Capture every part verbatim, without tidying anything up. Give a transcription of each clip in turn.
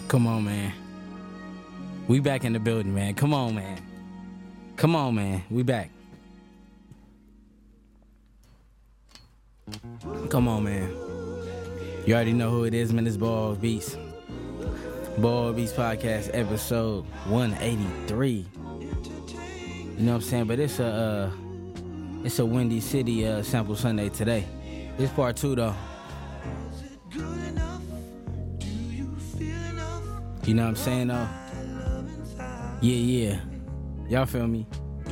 Come on, man. We back in the building, man. Come on, man. Come on, man. We back. Come on, man. You already know who it is, man. It's Ball Beats. Ball Beats Podcast, episode one eighty-three. You know what I'm saying? But it's a uh, it's a Windy City uh, sample Sunday today. This part two, though. You know what I'm saying, though? Yeah, yeah. Y'all feel me?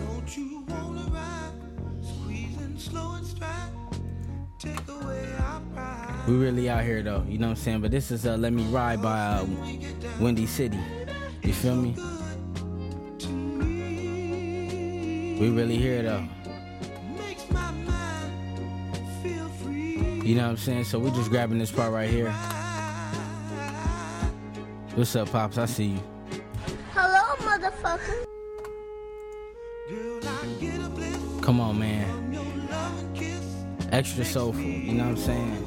We really out here, though. You know what I'm saying? But this is uh, Let Me Ride by uh, Windy City. You feel me? We really here, though. You know what I'm saying? So we just grabbing this part right here. What's up, Pops? I see you. Hello, motherfucker. Come on, man. Extra soulful, you know what I'm saying?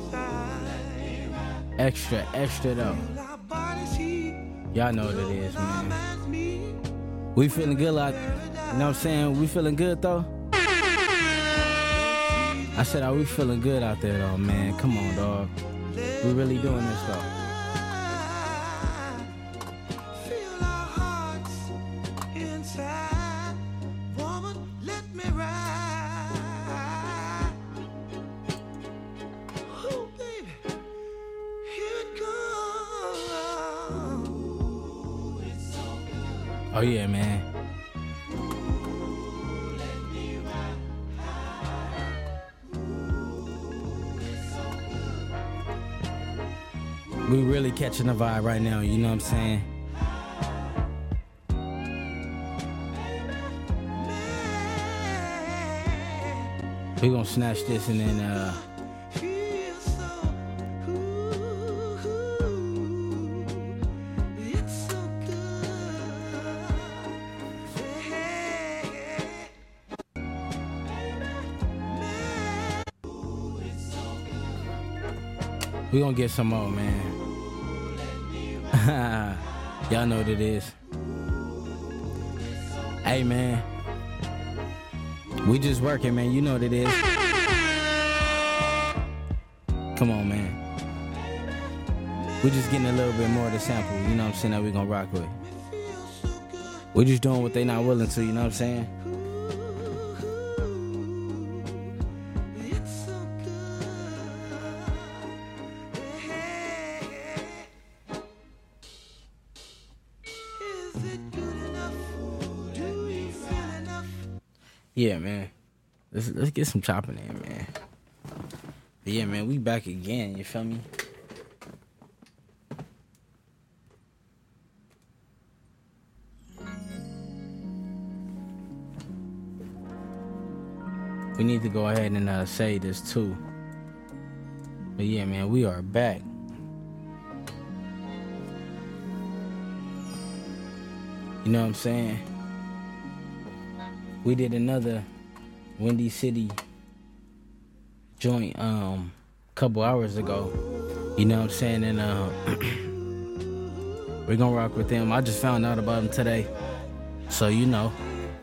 Extra, extra though. Y'all know what it is, man. We feeling good out, you know what I'm saying? We feeling good though? I said, are we feeling good out there though, man? Come on, dog. We really doing this though. Oh yeah, man. We really catching the vibe right now, you know what I'm saying? We gonna snatch this and then uh we gonna get some more, man. Y'all know what it is. Hey, man. We just working, man. You know what it is. Come on, man. We just getting a little bit more of the sample, you know what I'm saying, that we gonna rock with. We just doing what they not willing to, you know what I'm saying? Yeah, man. Let's let's get some chopping in, man. But yeah, man, we back again, you feel me? We need to go ahead and uh, say this too. But yeah, man, we are back. You know what I'm saying? We did another Windy City joint um a couple hours ago. You know what I'm saying? And uh, we're gonna rock with them. I just found out about them today. So you know.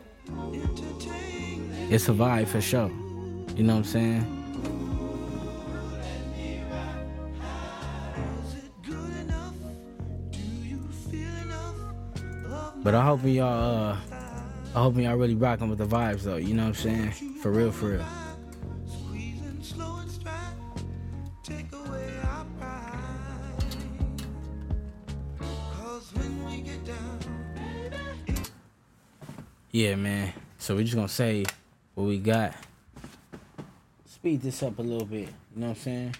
It's a vibe for sure. You know what I'm saying? But I hope y'all uh I hope y'all really rocking with the vibes though, you know what I'm saying? For real, for real. Yeah, man. So we're just gonna say what we got. Speed this up a little bit, you know what I'm saying?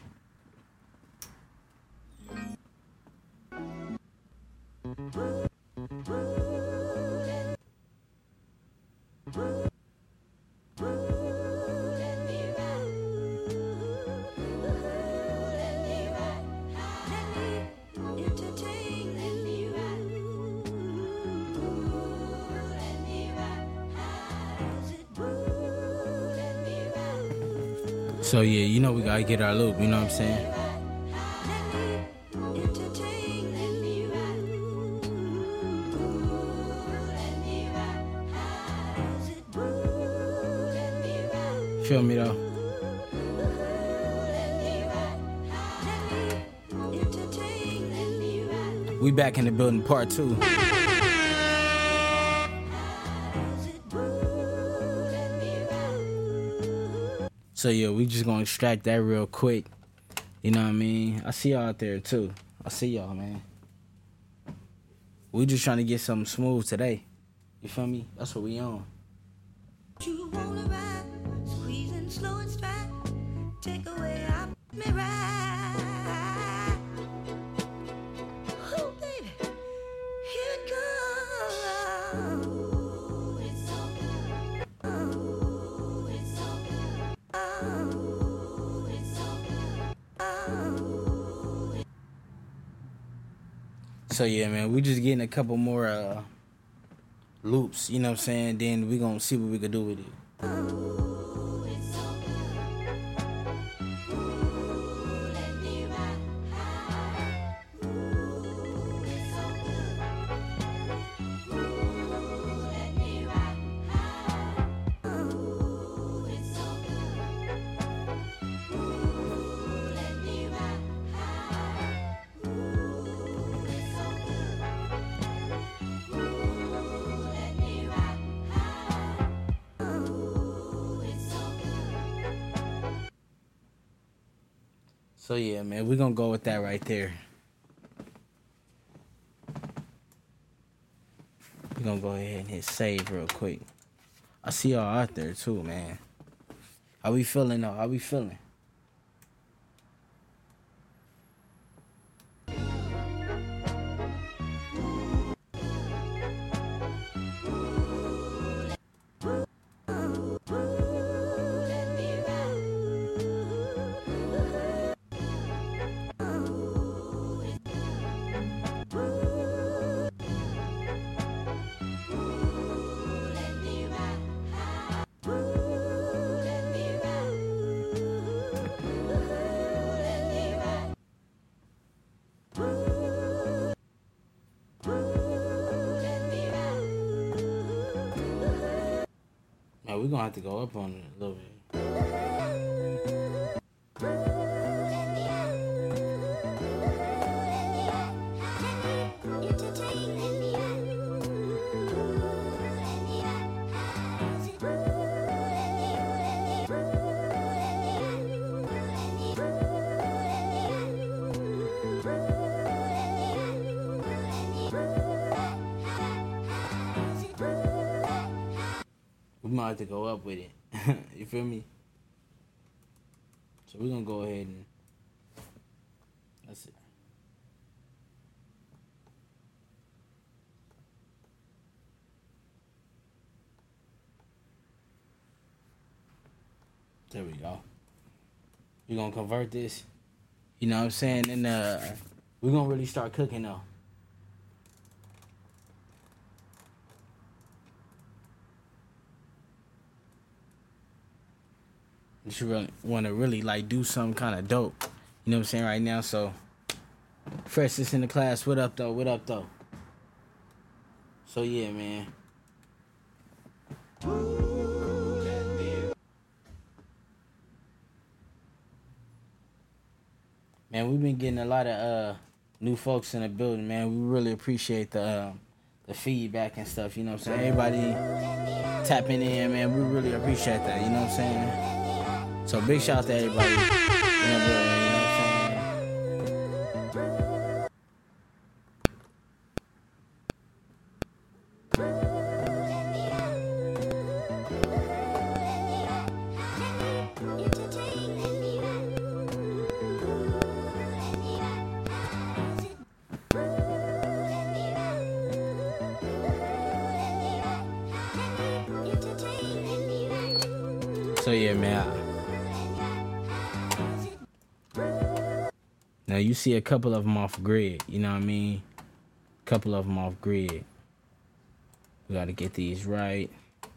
So yeah, you know we gotta get our loop, you know what I'm saying? Feel me though? We back in the building, part two. So yeah, we just gonna extract that real quick. You know what I mean? I see y'all out there too. I see y'all, man. We just trying to get something smooth today. You feel me? That's what we on. You wanna ride, squeezing slow and stride, take away our me ride. Oh baby, here it comes. Oh, it's so good. Oh, it's so good. Oh, it's so good. Oh. So yeah, man, we just getting a couple more uh loops, you know what I'm saying? Then we gonna see what we can do with it. Oh, it's so good. Ooh, let me ride. Ooh, it's so good. Ooh, let me ride. Ooh, it's so good. Ooh, let me ride. Ooh, it's so good. Ooh, let me ride. Ooh, it's so good. So yeah, man, we gonna go with that right there. We gonna go ahead and hit save real quick. I see y'all out there too, man. How we feeling though? How we feeling? Let me ride. Ooh, it's Ooh, let me ride. Ooh, let me ride. Ooh, let me ride. Ooh, let me ride. Man, we gonna have to go up on it a little bit. We might have to go up with it. You feel me? So we're gonna go ahead and that's it. There we go. We're gonna convert this. You know what I'm saying? And uh we're gonna really start cooking though. You should really want to really like do something kind of dope. You know what I'm saying right now? So, freshest in the class. What up though? What up though? So yeah, man. Man, we've been getting a lot of uh new folks in the building, man. We really appreciate the uh, the feedback and stuff. You know what I'm saying? Everybody tapping in, man. We really appreciate that. You know what I'm saying? So big shout out to everybody. You know, you know what I'm saying? So yeah, man. Now you see a couple of them off grid, you know what I mean? A couple of them off grid. We gotta get these right.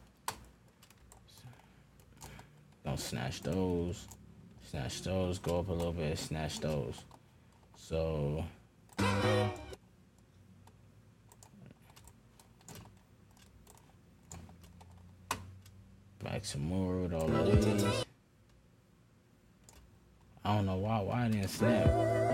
Don't snatch those. Snatch those, go up a little bit, snatch those. So back some more with all of these. I don't know why. Why I didn't snap?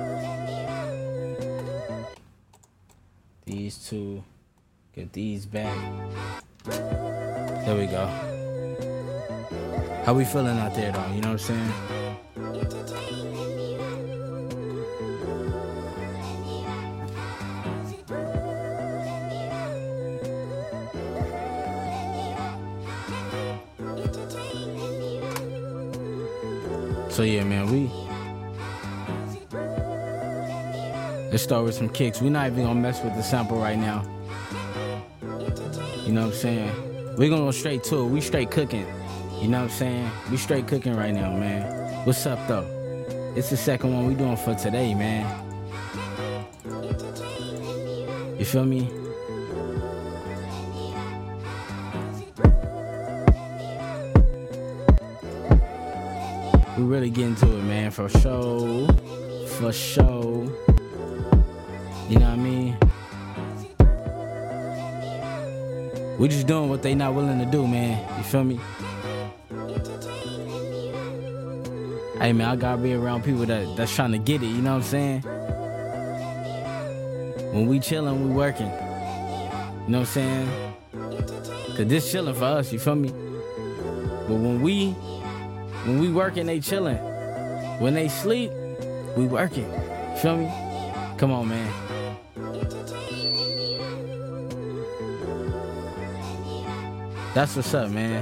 These two. Get these back. There we go. How we feeling out there, though? You know what I'm saying? So yeah, man, we let's start with some kicks. We're not even gonna mess with the sample right now. You know what I'm saying? We're gonna go straight to it. We straight cooking. You know what I'm saying? We straight cooking right now, man. What's up though? It's the second one we doing for today, man. You feel me? We really get into it, man, for sure, for sure. You know what I mean? We just doing what they not willing to do, man. You feel me? Hey, man, I gotta be around people that that's trying to get it. You know what I'm saying? When we chilling, we working. You know what I'm saying? Cause this chilling for us. You feel me? But when we When we working, they chilling. When they sleep, we working. Feel me? Come on, man. That's what's up, man.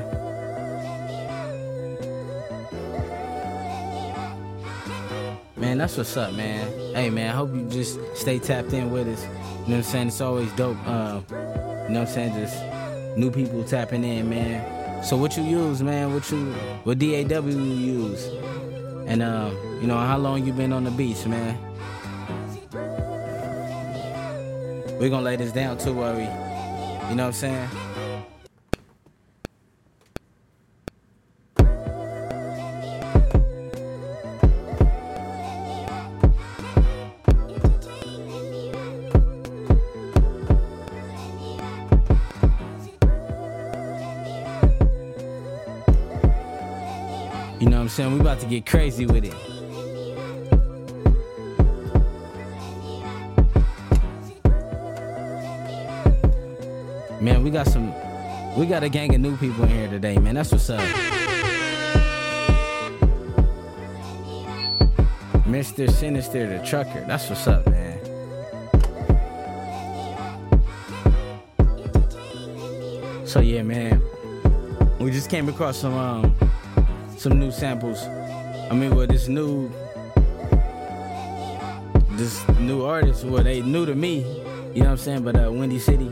Man, that's what's up, man. Hey, man, I hope you just stay tapped in with us. You know what I'm saying? It's always dope. Uh, you know what I'm saying? Just new people tapping in, man. So what you use, man? What you, what D A W you use? And, uh, you know, how long you been on the beach, man? We're gonna lay this down too, worry. You know what I'm saying? You know what I'm saying? We about to get crazy with it. Man, we got some, we got a gang of new people in here today, man. That's what's up. Mister Sinister the Trucker. That's what's up, man. So yeah, man. We just came across some, um, some new samples. I mean, well, this new, this new artist, well, they new to me, you know what I'm saying? But uh, Windy City,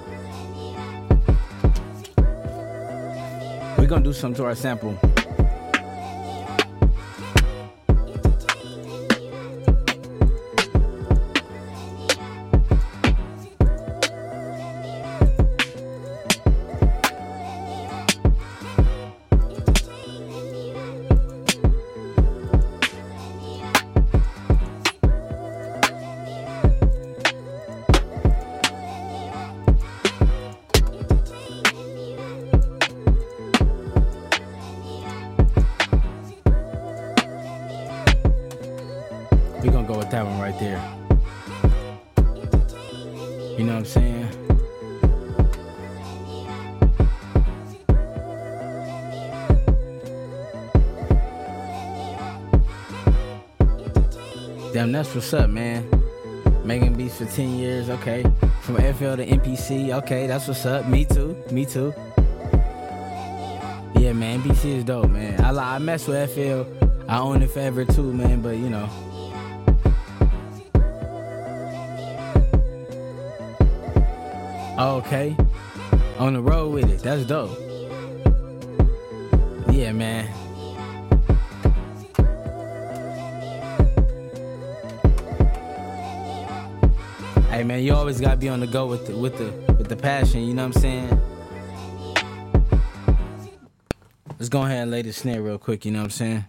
we're gonna do something to our sample. We're gonna go with that one right there. You know what I'm saying? Damn, that's what's up, man. Making beats for ten years, okay. From F L to N P C, okay, that's what's up. Me too, me too. Yeah, man, N P C is dope, man. I, I mess with F L. I own it forever too, man, but you know. Oh, okay. On the road with it. That's dope. Yeah, man. Hey, man, you always gotta be on the go with the with the with the passion. You know what I'm saying? Let's go ahead and lay the snare real quick. You know what I'm saying?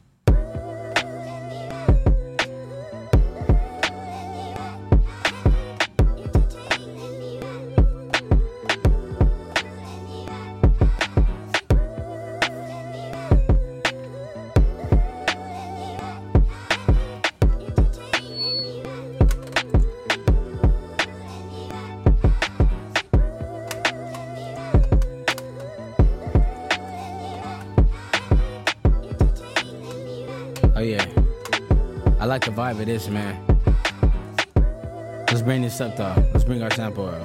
Oh yeah. I like the vibe of this, man. Let's bring this up though. Let's bring our sample up.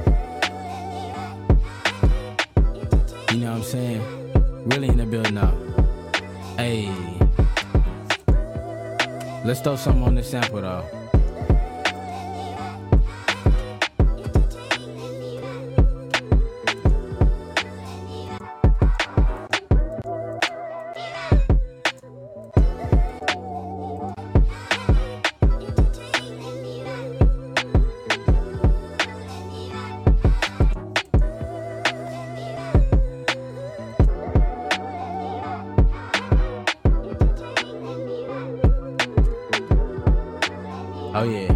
You know what I'm saying? Really in the building now. Hey. Let's throw something on this sample though. Oh yeah.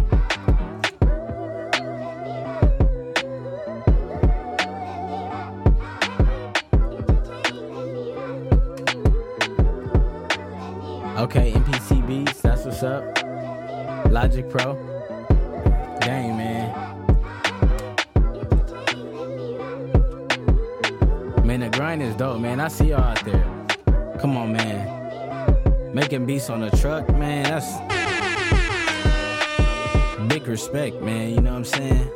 Okay, M P C Beats, that's what's up. Logic Pro. Dang, man. Man, the grind is dope, man. I see y'all out there. Come on, man. Making beats on the truck, man, that's big respect, man. You know what I'm saying?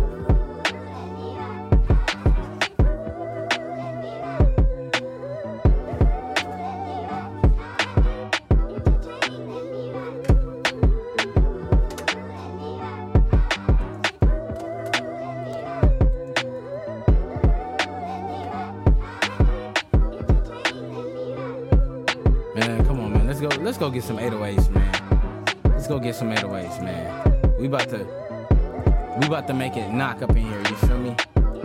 Man, come on, man. Let's go. Let's go get some eight oh eights, man. Let's go get some eight oh eights, man. We about to, we about to make it knock up in here. You feel me?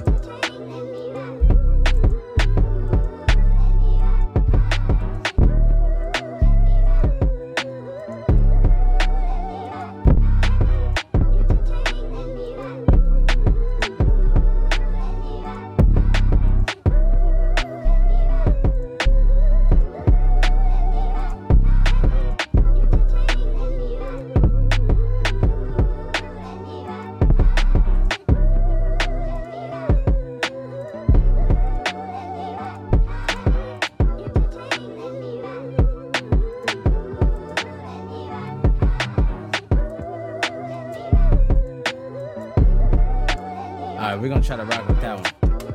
Alright, we're gonna try to rock with that one.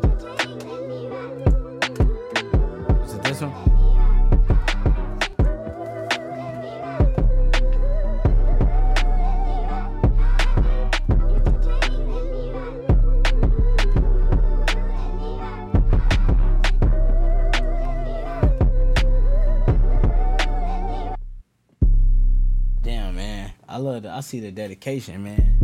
Is it this one? Damn, man. I love the, I see the dedication, man.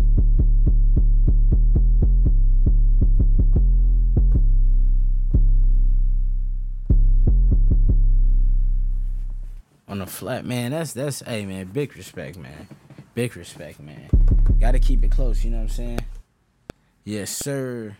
On the flat, man, that's, that's, hey, man, big respect, man. Big respect, man. Gotta keep it close, you know what I'm saying? Yes, sir.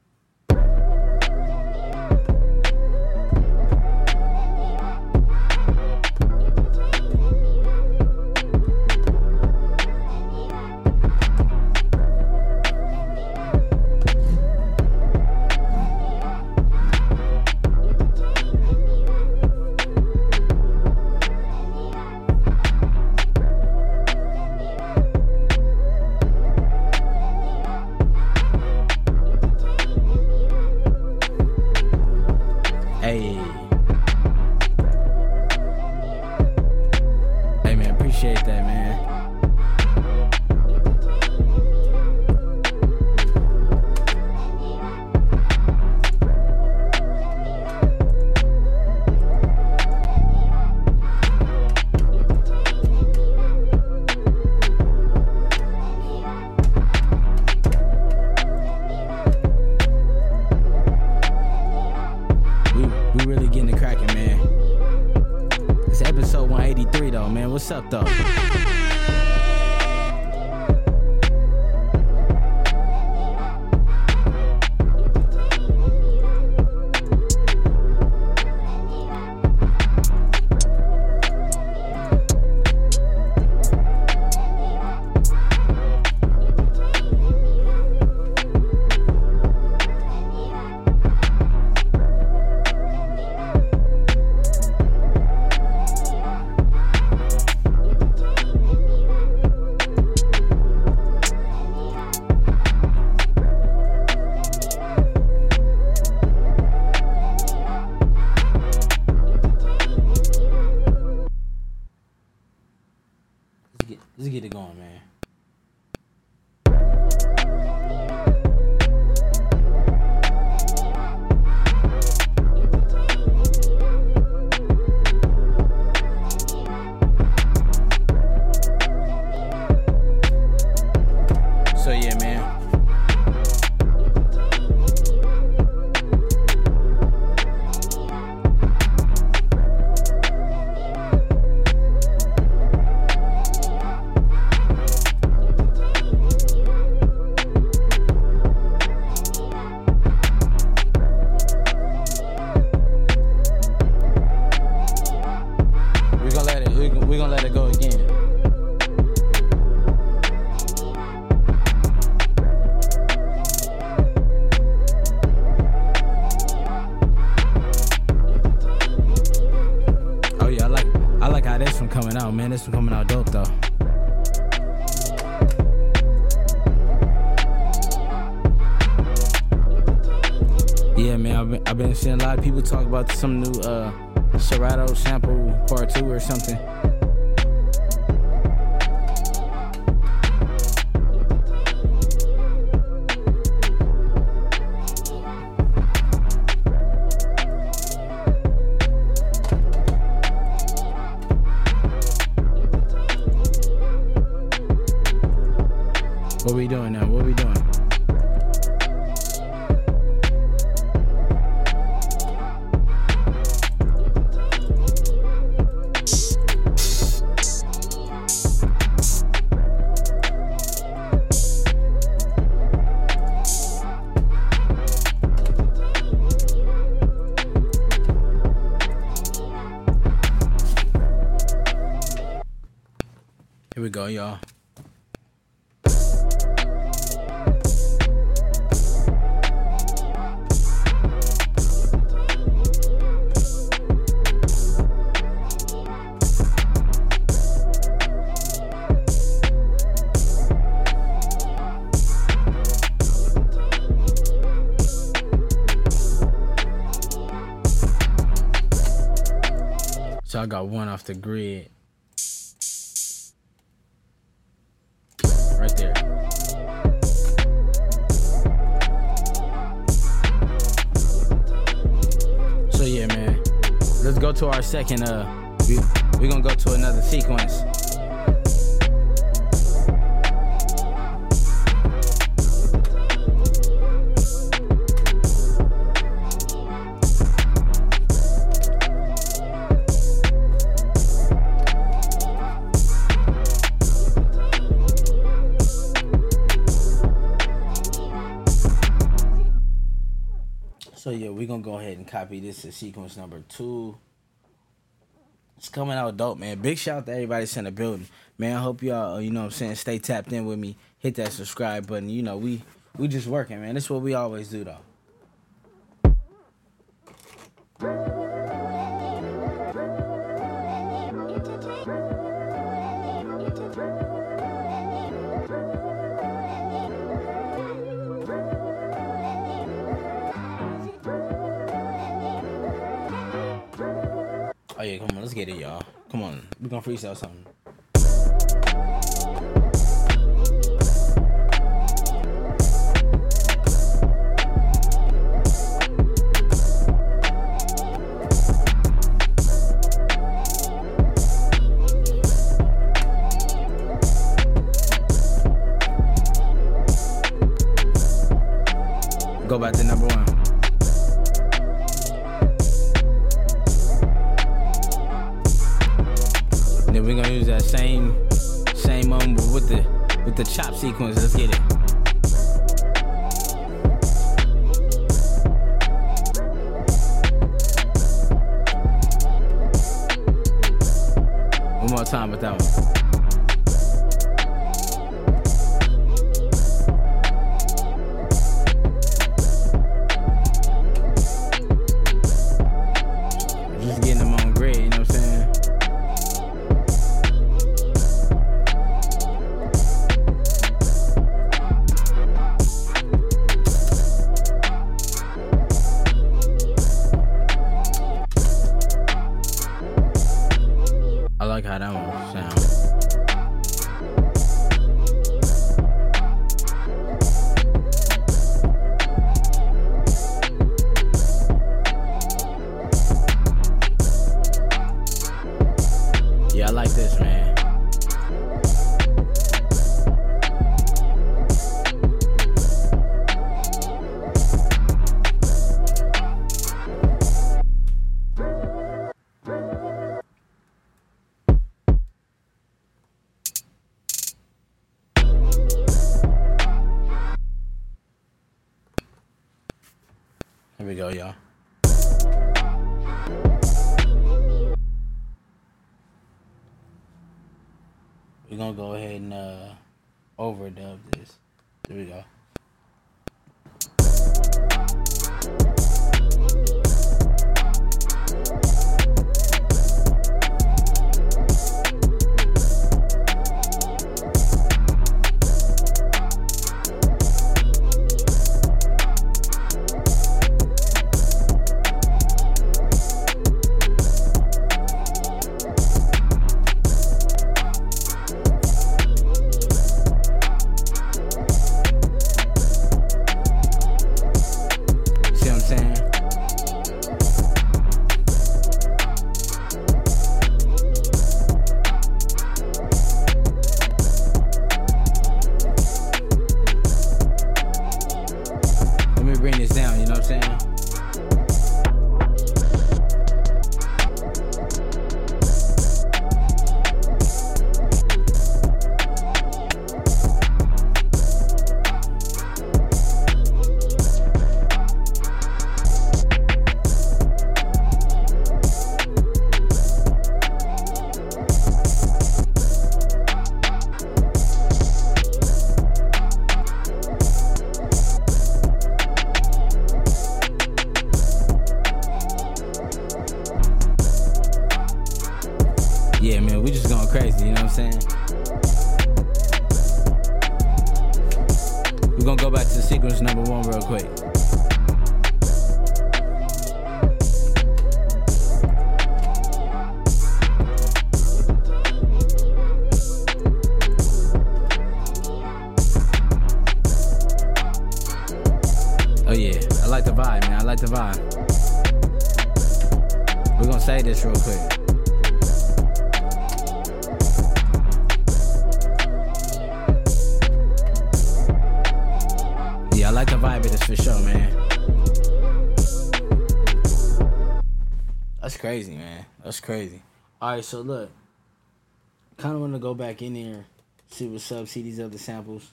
Hey. Hey, man, appreciate that, man. We really getting it cracking, man. It's episode one eighty-three, though, man. What's up, though? Let's get it going, man. So yeah, man. We're gonna let it. We're gonna, we're gonna let it go again. Oh yeah, I like I like how this one coming out, man. This one coming out dope though. Yeah, man. I've been I've been seeing a lot of people talk about some new uh Serato sample part two or something. What we doing now? What we doing? Here we go, y'all. So I got one off the grid. Right there. So yeah, man. Let's go to our second uh we we're gonna go to another sequence. So yeah, we're gonna go ahead and copy this as sequence number two. It's coming out dope, man. Big shout out to everybody that's in the building. Man, I hope y'all, uh, you know what I'm saying, stay tapped in with me. Hit that subscribe button. You know, we we just working, man. That's what we always do, though. Oh yeah, come on, let's get it, y'all. Come on, we gonna freestyle something. Go back to number one. Then we're gonna use that same same moment with the with the chop sequence. Let's get it. One more time with that one. Just getting them on grid, you know what I'm saying? I like how that one sounds. go, y'all. We're gonna go ahead and uh, overdub this. Here we go. Yeah, man, we just going crazy, you know what I'm saying? We're gonna go back to sequence number one real quick. Oh yeah, I like the vibe, man, I like the vibe. We're gonna say this real quick. I like the vibe of this for sure, man. That's crazy, man. That's crazy. Alright, so look. Kinda wanna go back in there, see what's up, see these other samples.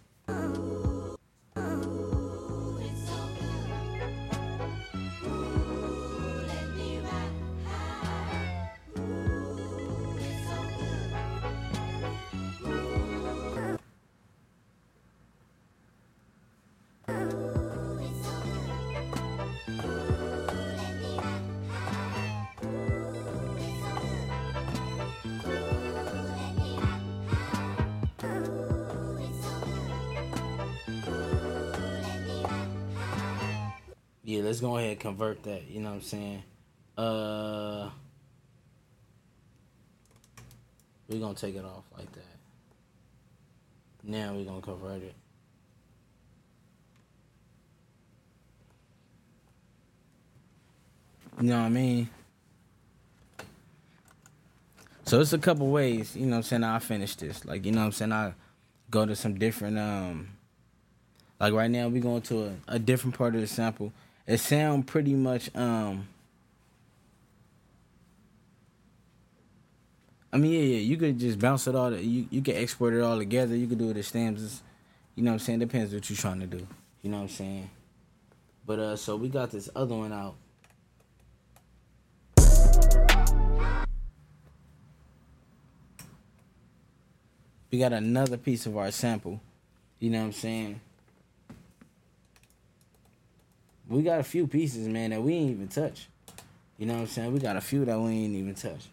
Yeah, let's go ahead and convert that, you know what I'm saying? Uh, we're going to take it off like that. Now we're going to convert it. You know what I mean? So it's a couple ways, you know what I'm saying, I finish this. Like, you know what I'm saying, I go to some different, um, like right now we going to a, a different part of the sample. It sound pretty much, um, I mean, yeah, yeah, you could just bounce it all, you, you can export it all together, you could do it as stems, you know what I'm saying, depends what you're trying to do, you know what I'm saying. But, uh, so we got this other one out. We got another piece of our sample, you know what I'm saying. We got a few pieces, man, that we ain't even touch. You know what I'm saying? We got a few that we ain't even touch.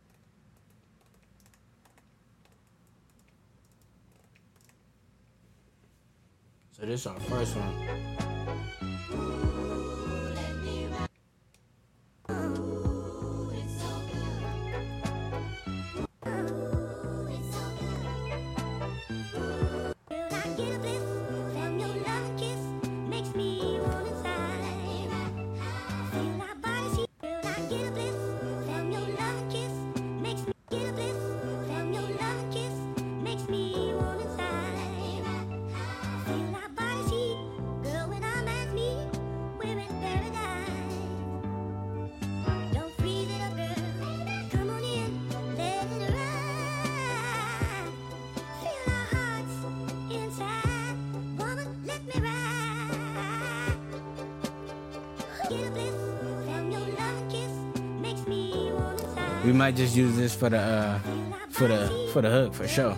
So this is our first one. Get a bliss. We might just use this for the uh, for the for the hook for sure.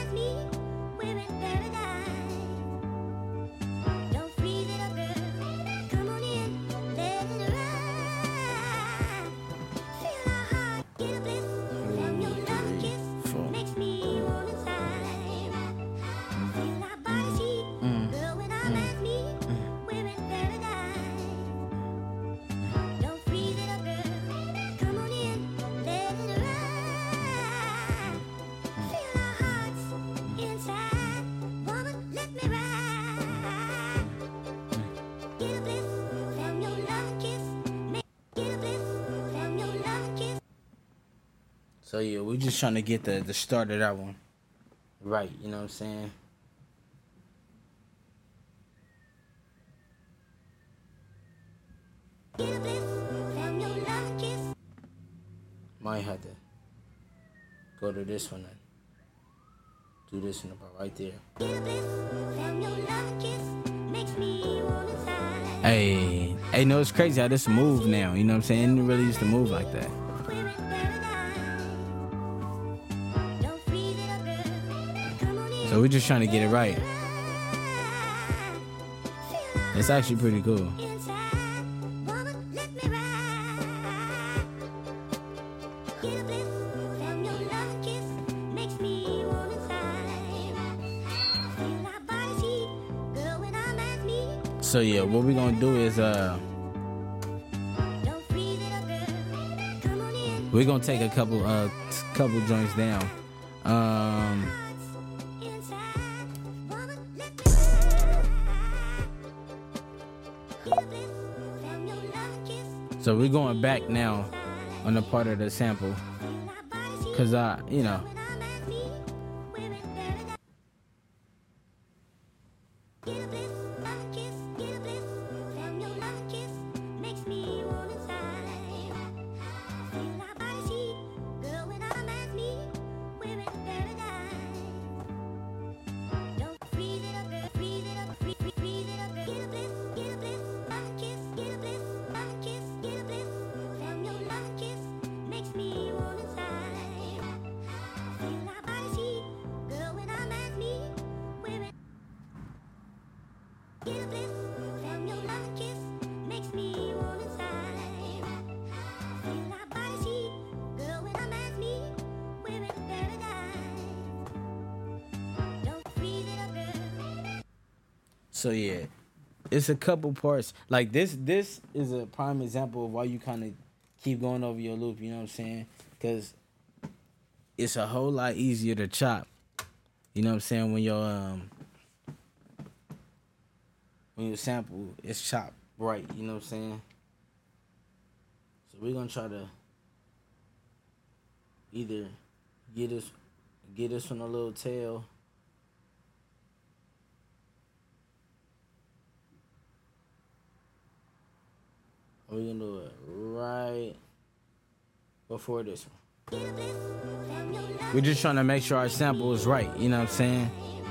So yeah, we're just trying to get the, the start of that one right, you know what I'm saying? Might have to go to this one and do this one about right there. Hey, hey, no, it's crazy how this move now, you know what I'm saying? It didn't really used to move like that. So we're just trying to get it right. It's actually pretty cool. So yeah, what we're gonna do is uh we're gonna take a couple uh couple joints down. Um So we're going back now on the part of the sample, cause I, you know, So yeah, it's a couple parts. Like this, this is a prime example of why you kind of keep going over your loop. You know what I'm saying? Because it's a whole lot easier to chop. You know what I'm saying? When your um, when your sample is chopped right. You know what I'm saying? So we're gonna try to either get us get us on a little tail. We're gonna do it right before this one. We're just trying to make sure our sample is right, you know what I'm saying?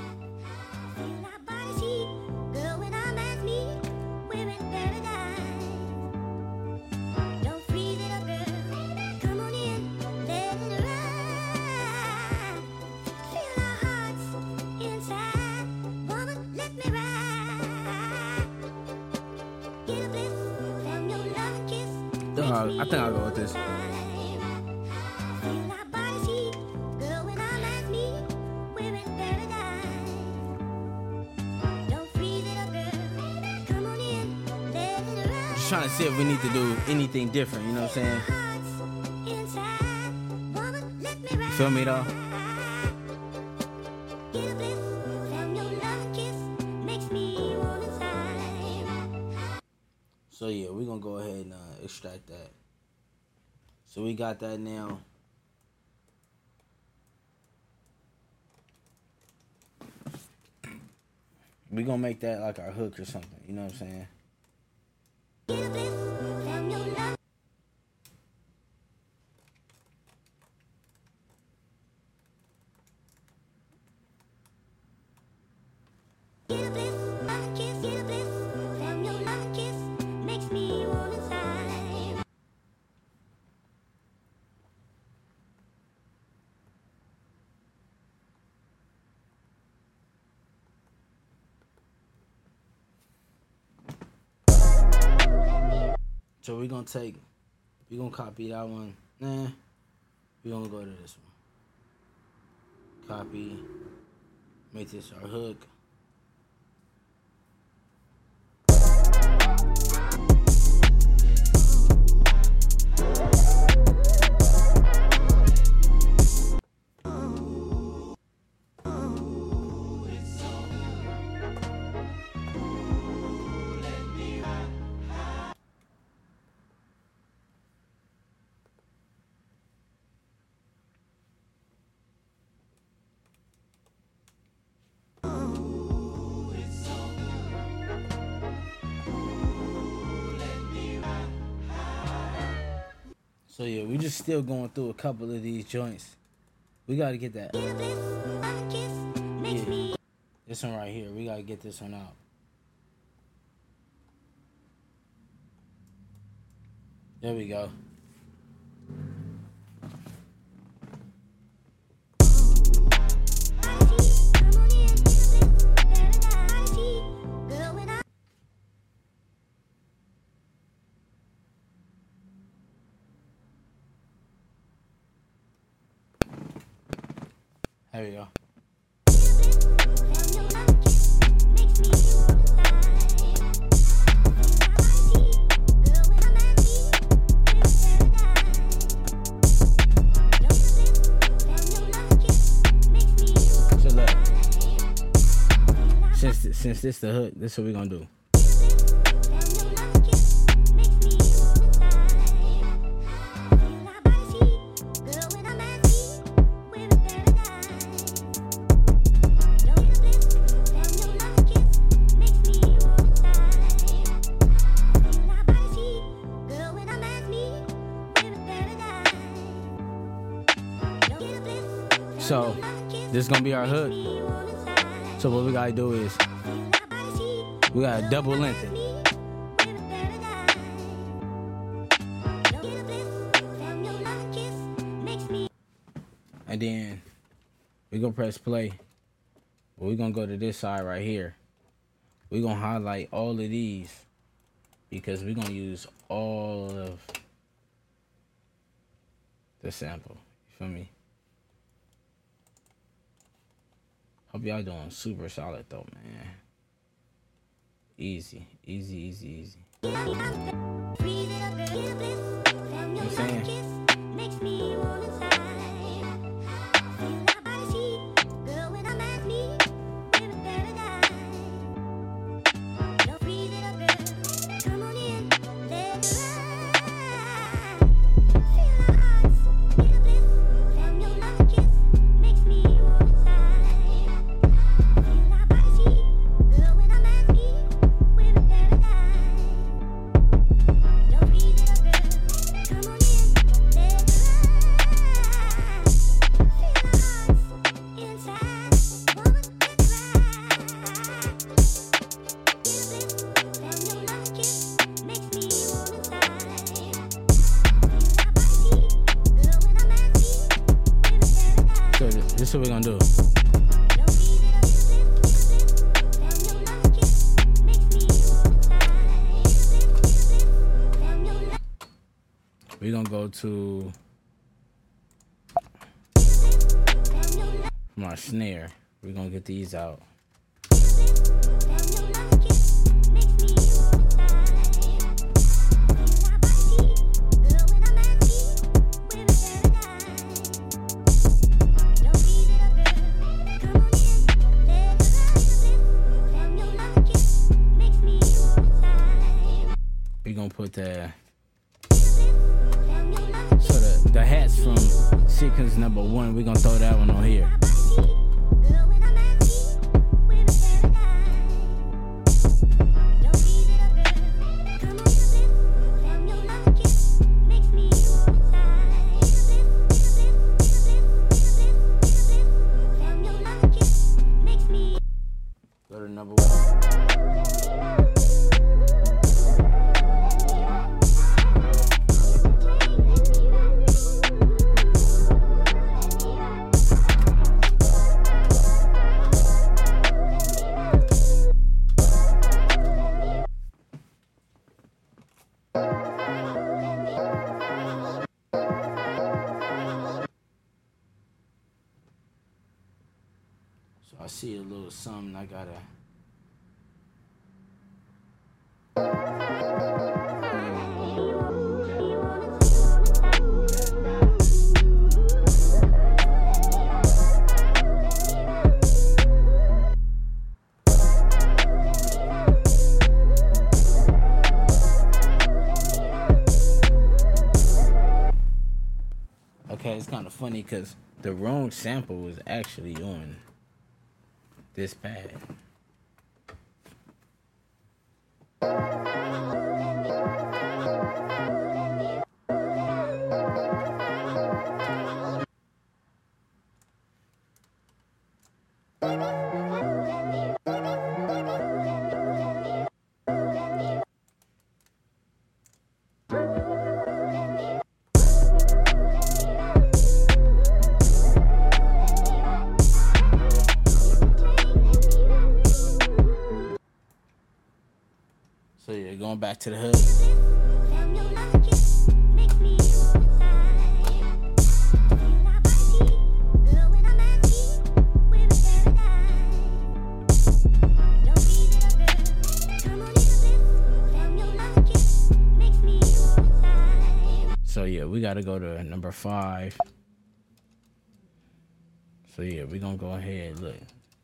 Uh, I think I'll go with this. Just trying to see if we need to do anything different, you know what I'm saying? You feel me though? So yeah, we're gonna go ahead and uh, extract that. So we got that now. We're gonna make that like our hook or something, you know what I'm saying? So we're gonna take, we're gonna copy that one. Nah, we're gonna go to this one. Copy, make this our hook. So yeah, we just still going through a couple of these joints. We gotta get that. Yeah. This one right here, we gotta get this one out. There we go. There we go. So look, since since this the hook, this is what we're gonna do. So, this is gonna be our hook. So what we gotta do is, we gotta double length it. And then, we're gonna press play. But we're gonna go to this side right here. We're gonna highlight all of these, because we're gonna use all of the sample. You feel me? Hope y'all doing super solid though, man. Easy, easy, easy, easy. You know what I'm saying? This is what we're gonna do. We're gonna go to my snare. We're gonna get these out. We're gonna put the so the, the hats from sequence number one, we're gonna throw that one on here. Go to number one. I see a little something I gotta. Okay, it's kind of funny because the wrong sample was actually on this pad. So yeah, going back to the hood. So yeah, we gotta go to number five. So yeah, we gonna go ahead. Look,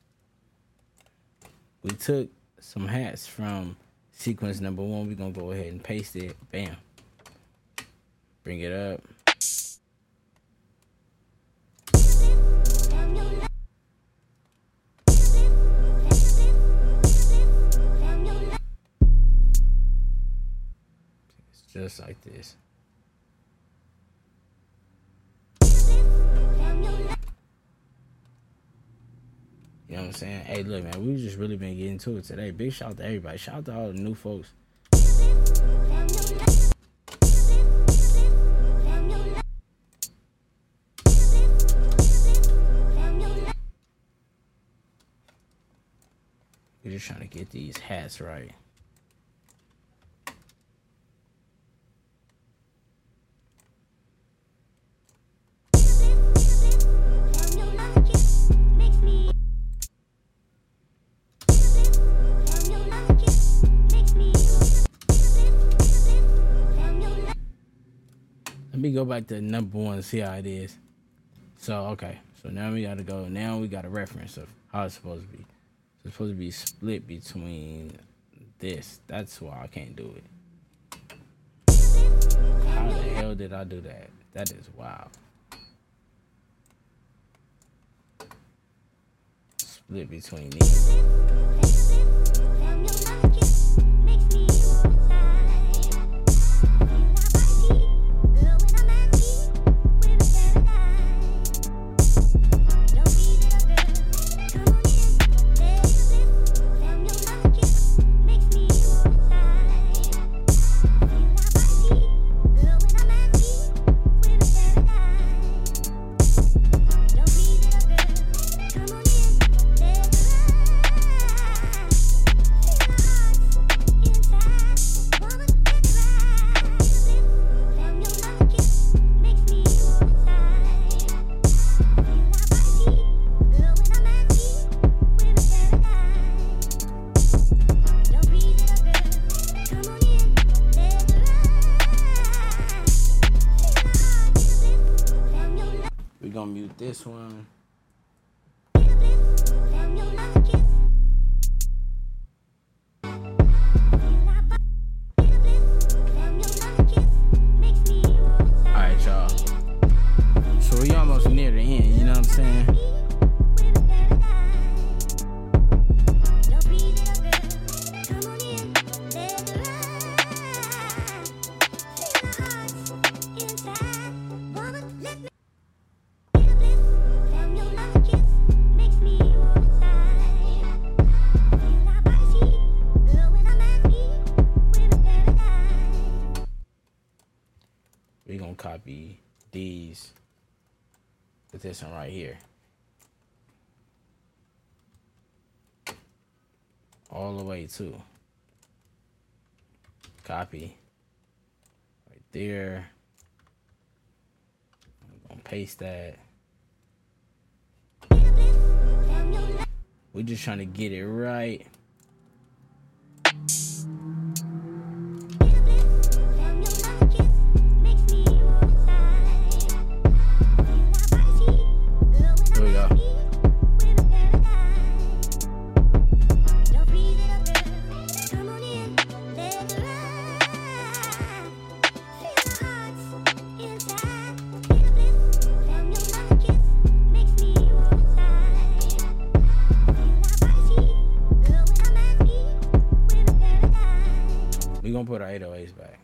we took some hats from sequence number one. We're gonna go ahead and paste it. Bam. Bring it up. It's just like this. You know what I'm saying? Hey, look, man, we just really been getting to it today. Big shout out to everybody. Shout out to all the new folks. We're just trying to get these hats right. Let me go back to number one and see how it is. So, okay. So now we got to go. Now we got a reference of how it's supposed to be. So it's supposed to be split between this. That's why I can't do it. How the hell did I do that? That is wild. Split between these. This one. Alright, y'all. So we almost near the end, you know what I'm saying? We're gonna copy these with this one right here. All the way to copy right there. I'm gonna paste that. We just trying to get it right. Here we go. We gonna put our eight oh eights back.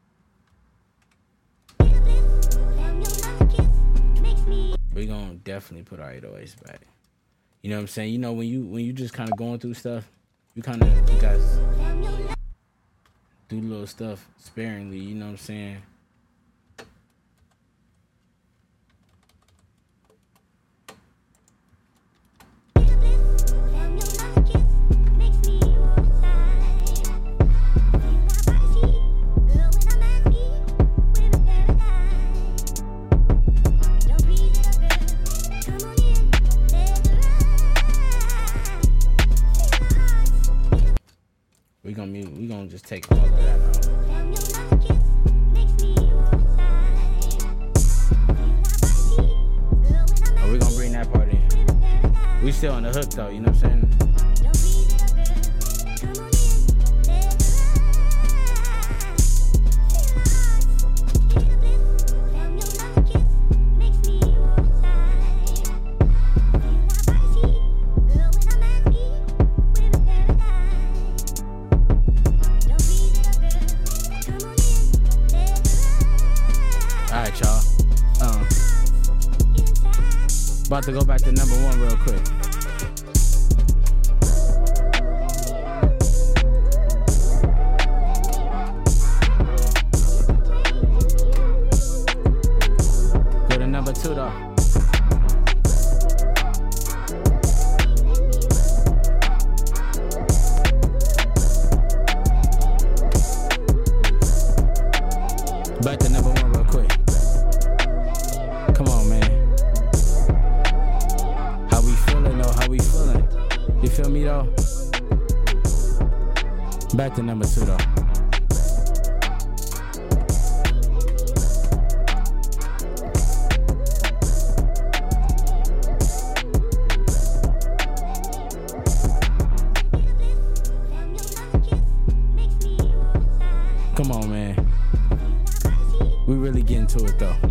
We gonna definitely put our eight oh eights back. You know what I'm saying? You know when you when you just kind of going through stuff, you kind of you guys do little stuff sparingly. You know what I'm saying? We gonna mute, we gonna just take all of that out. Oh, we gonna bring that part in. We still on the hook though, you know what I'm saying? Alright, y'all. Um, about to go back to number one real quick. Go to number two though. Back to number one real quick. Come on, man. How we feeling though? How we feeling? You feel me though? Back to number two though. Come on, man. We really get into it though.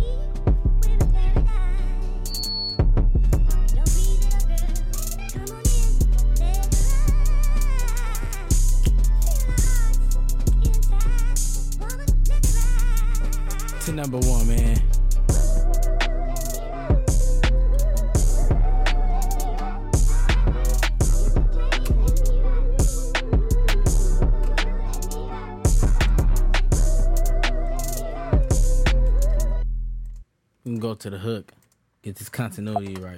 To number one, man. We can go to the hook, get this continuity right.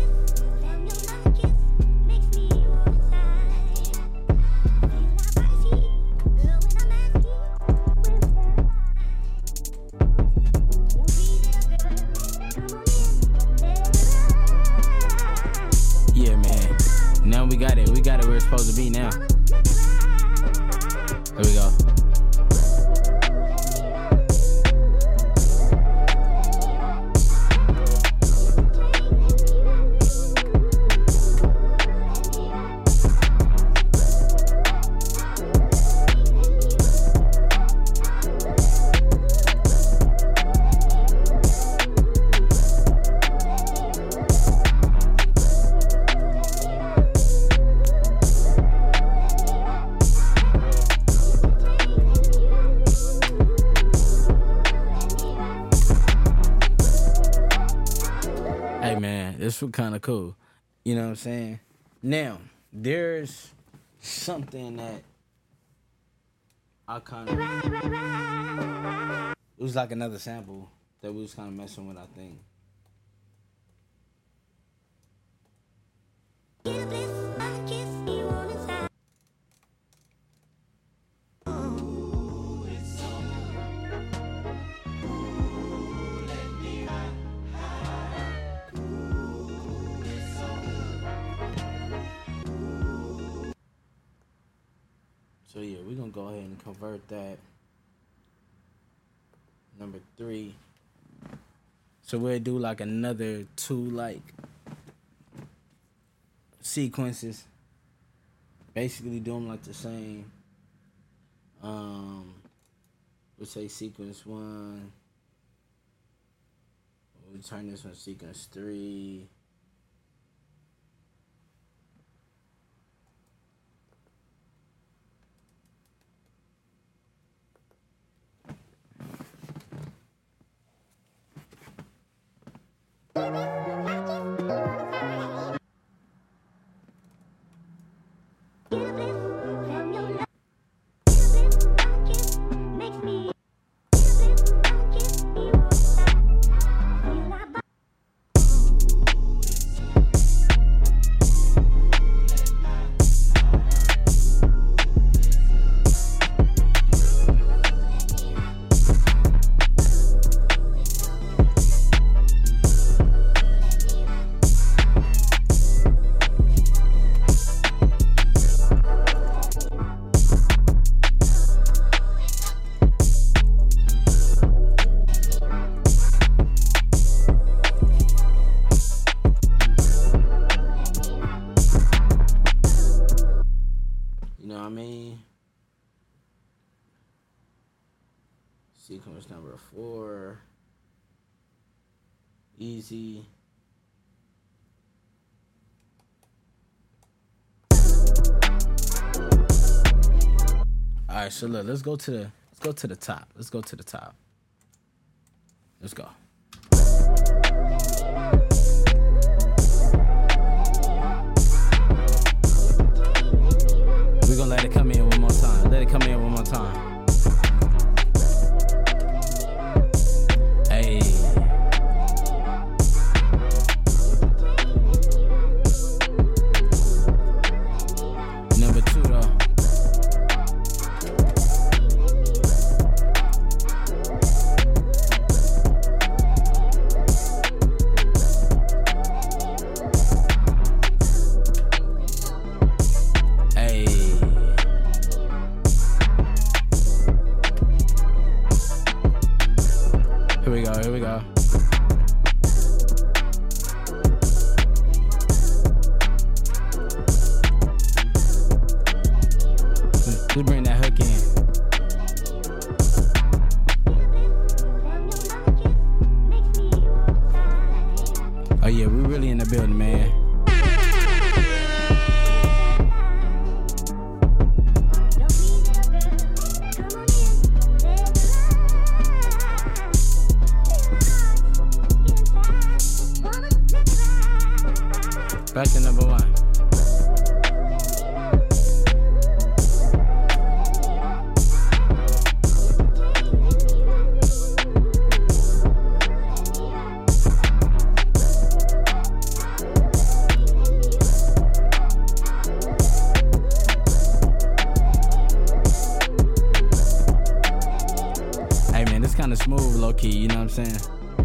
Yeah, man. Now we got it. We got it where it's supposed to be now. There we go. Hey man, this was kind of cool. You know what I'm saying? Now, there's something that I kind of... It was like another sample that we was kind of messing with, I think. we're gonna go ahead and convert that. Number three. So we'll do like another two like sequences. Basically do them like the same. Um, we'll say sequence one. We'll turn this one sequence three. Sequence number four. Easy. All right, so look, let's go to the let's go to the top. Let's go to the top. Let's go. We're gonna let it come in one more time. Let it come in one more time. Hey. Number two though. Here we go, here we go. Just bring that hook in. Oh yeah, we really in the building, man. Back to number one. Hey man, this kind of smooth, low key, you know what I'm saying?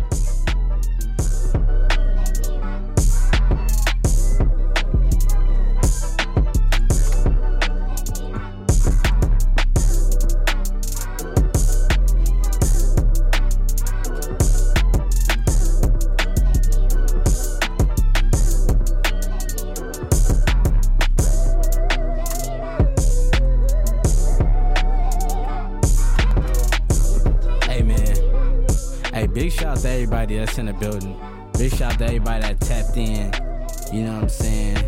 Big shout out to everybody that's in the building. Big shout out to everybody that tapped in. You know what I'm saying?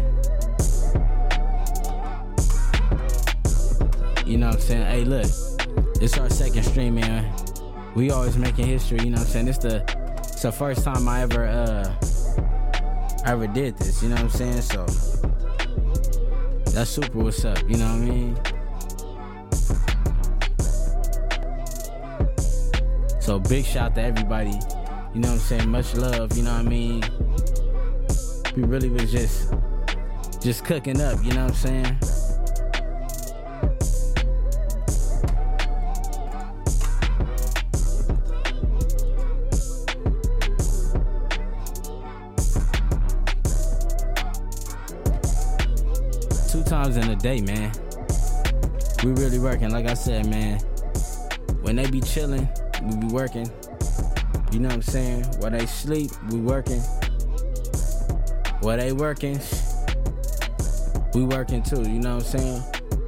You know what I'm saying? Hey, look. It's our second stream, man. We always making history, you know what I'm saying? It's the, it's the first time I ever, uh, I ever did this, you know what I'm saying? So, that's super what's up, you know what I mean? So big shout out to everybody, you know what I'm saying? Much love, you know what I mean? We really was just, just cooking up, you know what I'm saying? Two times in a day, man. we really working. Like I said, man, when they be chilling, we be working. You know what I'm saying? While they sleep, we working. While they working, we working too. You know what I'm saying?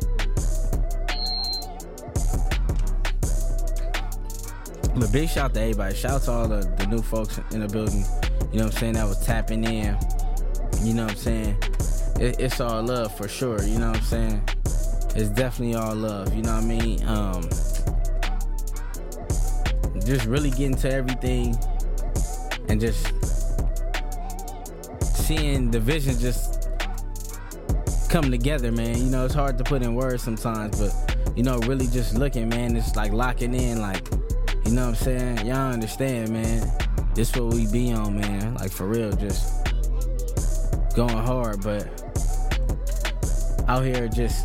But big shout to everybody. Shout out to all the, the new folks in the building. You know what I'm saying? That was tapping in. You know what I'm saying? It, it's all love for sure. You know what I'm saying? It's definitely all love. You know what I mean? Um, just really getting to everything and just seeing the vision just come together, man. You know, it's hard to put in words sometimes, but, you know, really just looking, man, it's like locking in, like, you know what I'm saying? Y'all understand, man. This what we be on, man. Like, for real, just going hard, but out here just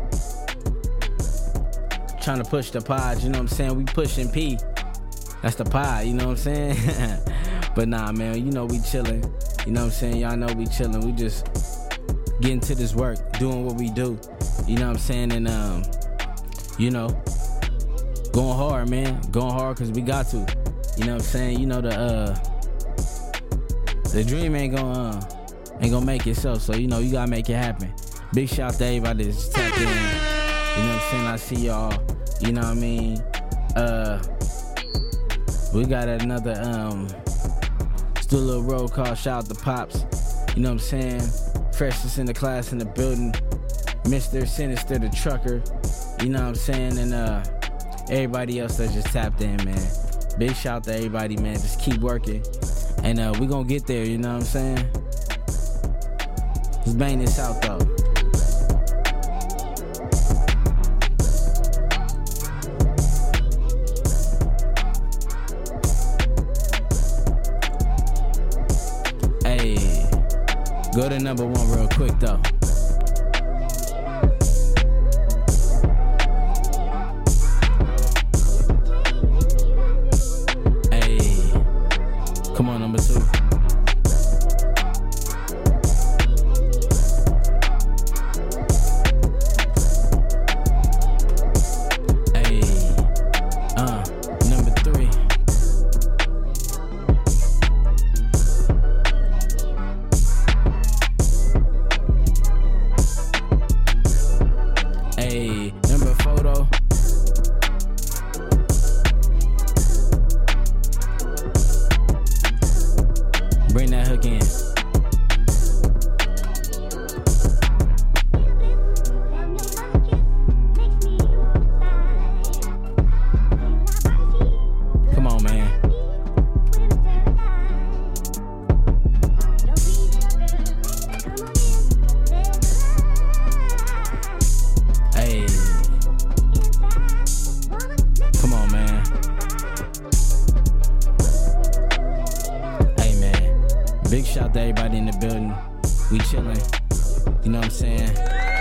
trying to push the pod, you know what I'm saying? We pushing P. That's the pod, you know what I'm saying? But nah, man, you know we chilling. You know what I'm saying? Y'all know we chilling. We just getting to this work, doing what we do. You know what I'm saying? And, um, you know, going hard, man. Going hard because we got to. You know what I'm saying? You know, the uh, the dream ain't gonna, uh, ain't gonna make itself. So, you know, you gotta make it happen. Big shout to everybody that's tapped in. You know what I'm saying? I see y'all. You know what I mean? Uh, we got another, um, still a little roll call. Shout out to Pops. You know what I'm saying? Freshest in the class in the building. Mister Sinister the Trucker. You know what I'm saying? And uh, everybody else that just tapped in, man. Big shout to everybody, man. Just keep working. And uh, we gonna get there, you know what I'm saying? Let's bang this out, though. Hey, go to number one real quick, though. Come on, number two. Hey, uh, number three. Hey, number photo. Bring that hook in. Come on, man. Hey. Come on, man. Big shout to everybody in the building. We chilling. You know what I'm saying?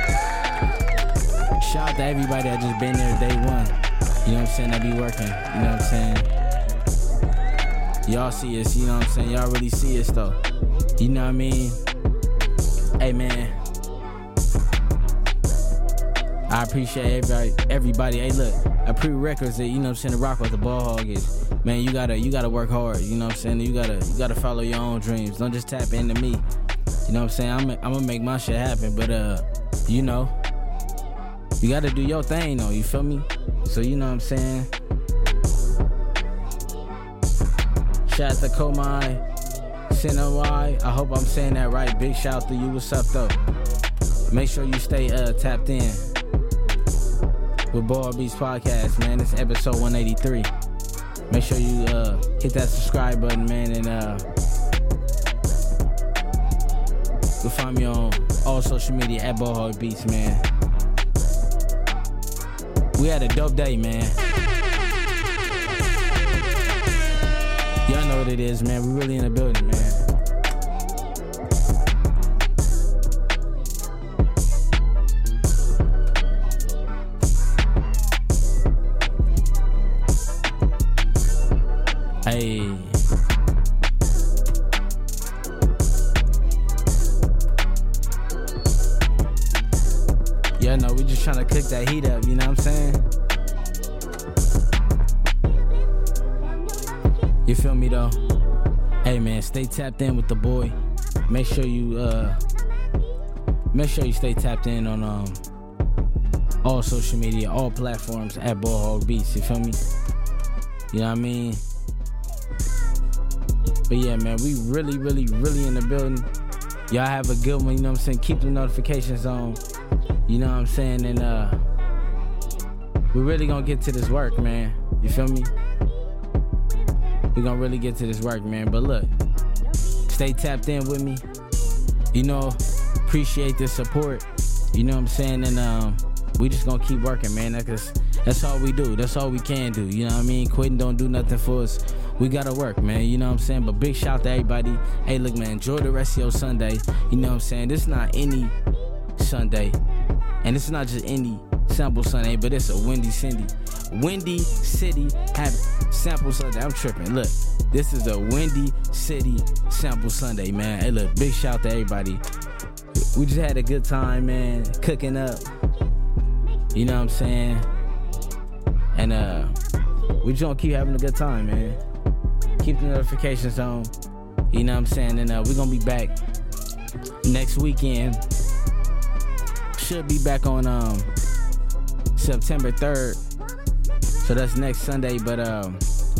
Shout out to everybody that just been there day one. You know what I'm saying? That be working. You know what I'm saying? Y'all see us. You know what I'm saying? Y'all really see us though. You know what I mean? Hey, man. I appreciate everybody. Everybody. Hey, look. A prerequisite, you know what I'm saying, to rock with the ball hog is, man, you gotta you gotta work hard, you know what I'm saying? You gotta you gotta follow your own dreams. Don't just tap into me. You know what I'm saying? I'm I'm gonna make my shit happen, but uh, you know, you gotta do your thing though, you feel me? So you know what I'm saying? Shout out to Komai, Sinawai. I hope I'm saying that right. Big shout out to you. What's up though? Make sure you stay uh tapped in with Ball Beats Podcast, man. It's episode one eighty-three. Make sure you uh, hit that subscribe button, man, and uh, you'll find me on all social media at Ball Beats, man. We had a dope day, man. Y'all know what it is, man. We really in the building, man. Hey. Yeah, no, we just just trying to cook that heat up, you know what I'm saying? You feel me though? Hey man, stay tapped in with the boy. Make sure you uh make sure you stay tapped in on um all social media, all platforms at Ball Hog Beats, you feel me? You know what I mean? But yeah, man, we really, really, really in the building. Y'all have a good one, you know what I'm saying? Keep the notifications on, you know what I'm saying? And uh, we really gonna get to this work, man. You feel me? We gonna really get to this work, man. But look, stay tapped in with me. You know, appreciate the support. You know what I'm saying? And um, we just gonna keep working, man. That's, that's all we do. That's all we can do. You know what I mean? Quitting don't do nothing for us. We gotta work, man, you know what I'm saying? But big shout to everybody. Hey, look, man, enjoy the rest of your Sunday. You know what I'm saying? This is not any Sunday. And it's not just any sample Sunday, but it's a Windy City. Windy City have sample Sunday. I'm tripping. Look, this is a Windy City sample Sunday, man. Hey, look, big shout to everybody. We just had a good time, man, cooking up. You know what I'm saying? And uh, we just gonna keep having a good time, man. Keep the notifications on. You know what I'm saying? And uh, we're going to be back next weekend. Should be back on um, September third. So that's next Sunday. But um,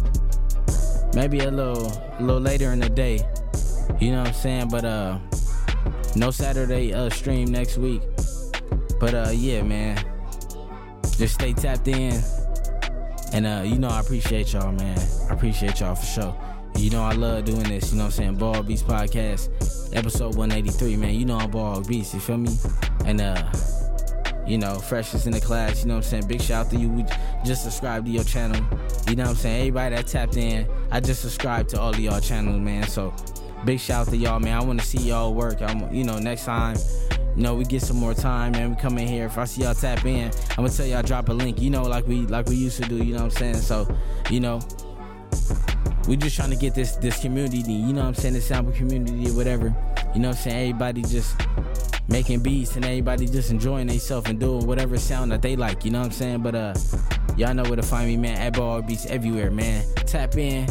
maybe a little, a little later in the day. You know what I'm saying? But uh, no Saturday uh, stream next week. But uh, yeah, man. Just stay tapped in. And, uh, you know, I appreciate y'all, man. I appreciate y'all for sure. You know, I love doing this, you know what I'm saying? Ball Beats Podcast, episode one eighty-three, man. You know I'm Ball Beats, you feel me? And, uh, you know, freshest in the class, you know what I'm saying? Big shout out to you. We just subscribed to your channel. You know what I'm saying? Everybody that tapped in, I just subscribed to all of y'all channels, man. So, big shout out to y'all, man. I want to see y'all work. I'm, you know, next time. You know, we get some more time, man. We come in here. If I see y'all tap in, I'm gonna tell y'all drop a link. You know, like we like we used to do. You know what I'm saying? So, you know, we just trying to get this this community. You know what I'm saying? This sample community or whatever. You know what I'm saying? Everybody just making beats and everybody just enjoying themselves and doing whatever sound that they like. You know what I'm saying? But uh, y'all know where to find me, man. At Ball Beats everywhere, man. Tap in.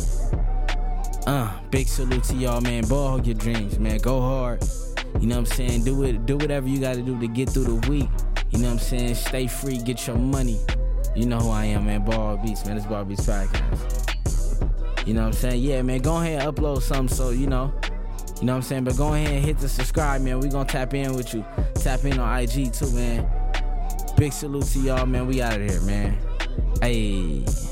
Uh, big salute to y'all, man. Ball hug your dreams, man. Go hard. You know what I'm saying? Do it. Do whatever you got to do to get through the week. You know what I'm saying? Stay free. Get your money. You know who I am, man. Ball Beats, man. It's Ball Beats Podcast. You know what I'm saying? Yeah, man. Go ahead and upload something so, you know. You know what I'm saying? But go ahead and hit the subscribe, man. We going to tap in with you. Tap in on I G, too, man. Big salute to y'all, man. We out of here, man. Hey.